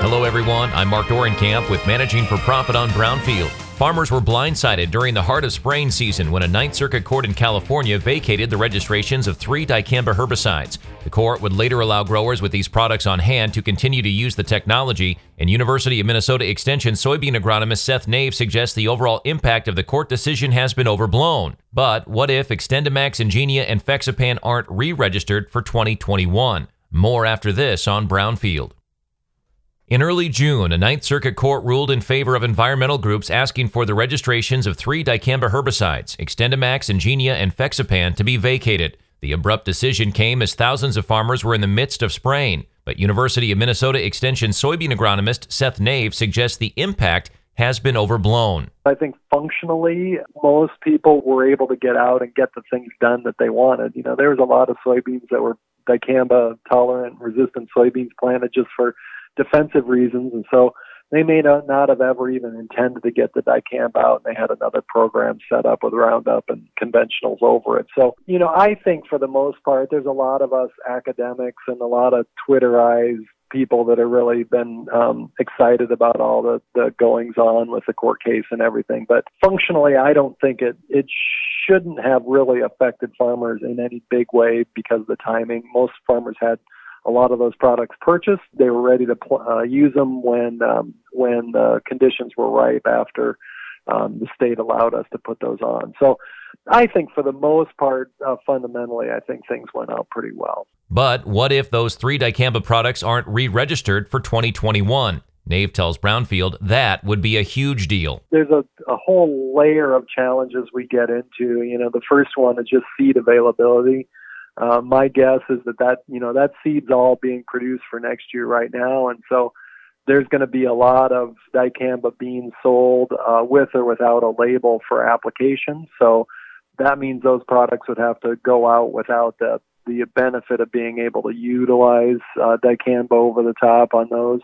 Hello everyone, I'm Mark Dorenkamp with Managing for Profit on Brownfield. Farmers were blindsided during the heart of spraying season when a Ninth Circuit court in California vacated the registrations of 3 dicamba herbicides. The court would later allow growers with these products on hand to continue to use the technology, and University of Minnesota Extension soybean agronomist Seth Nave suggests the overall impact of the court decision has been overblown. But what if XtendiMax, Engenia, and Fexapan aren't re-registered for 2021? More after this on Brownfield. In early June, a Ninth Circuit court ruled in favor of environmental groups asking for the registrations of 3 dicamba herbicides, XtendiMax, Engenia, and Fexapan, to be vacated. The abrupt decision came as thousands of farmers were in the midst of spraying, but University of Minnesota Extension soybean agronomist Seth Nave suggests the impact has been overblown. I think functionally, most people were able to get out and get the things done that they wanted. There was a lot of soybeans that were dicamba tolerant, resistant soybeans planted just for defensive reasons, and so they may not have ever even intended to get the dicamba out, and they had another program set up with Roundup and conventionals over it. So, I think for the most part, there's a lot of us academics and a lot of Twitterized people that have really been excited about all the goings on with the court case and everything. But functionally, I don't think it shouldn't have really affected farmers in any big way because of the timing. Most farmers had a lot of those products purchased. They were ready to use them when the conditions were ripe after the state allowed us to put those on. So I think for the most part, fundamentally, I think things went out pretty well. But what if those 3 dicamba products aren't re-registered for 2021? Nave tells Brownfield that would be a huge deal. There's a whole layer of challenges we get into. The first one is just seed availability. My guess is that seed's all being produced for next year right now, and so there's going to be a lot of dicamba beans sold with or without a label for application. So that means those products would have to go out without the benefit of being able to utilize dicamba over the top on those.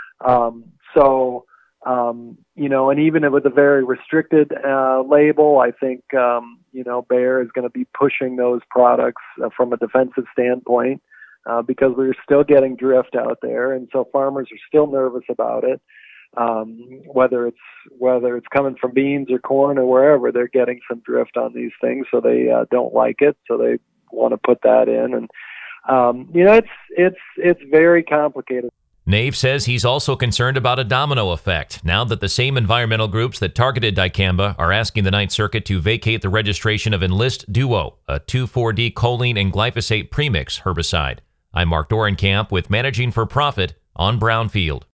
And even with a very restricted label, I think, Bayer is going to be pushing those products from a defensive standpoint because we're still getting drift out there. And so farmers are still nervous about it. Whether it's coming from beans or corn or wherever, they're getting some drift on these things. So they don't like it. So they want to put that in. And, it's very complicated. Nave says he's also concerned about a domino effect now that the same environmental groups that targeted dicamba are asking the Ninth Circuit to vacate the registration of Enlist Duo, a 2,4-D choline and glyphosate premix herbicide. I'm Mark Dorenkamp with Managing for Profit on Brownfield.